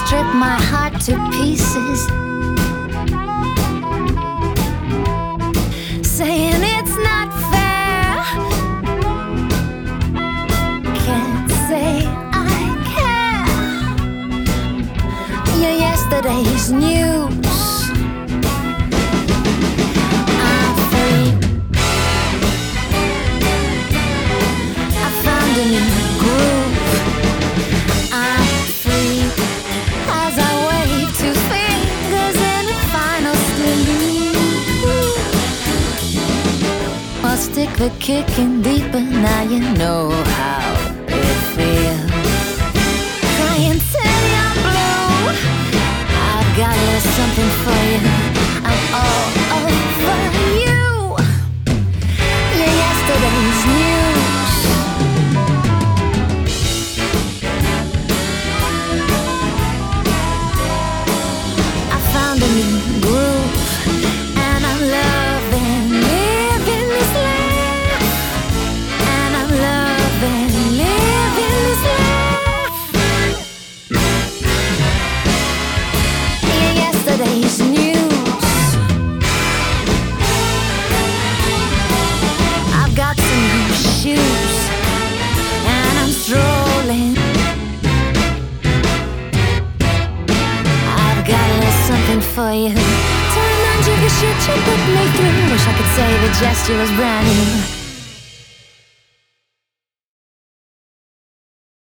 strip my heart to pieces, saying it's not fair. Can't say I care. You're yesterday's news. I'm free. I found a new groove. I'm free as I wave two fingers in a final salute. I'll stick the kick in deeper, now you know how it feels. Crying till you're blue. I've got a little something for you. I'm all over you. You're yesterday's news. I found a new groove, and I'm loving living this life. And I'm loving living this life. Yeah, yesterday's news. I've got some new shoes, and I'm strolling. I've got a little something for you to remind you the shit you put me through. Wish I could say the gesture was brand new.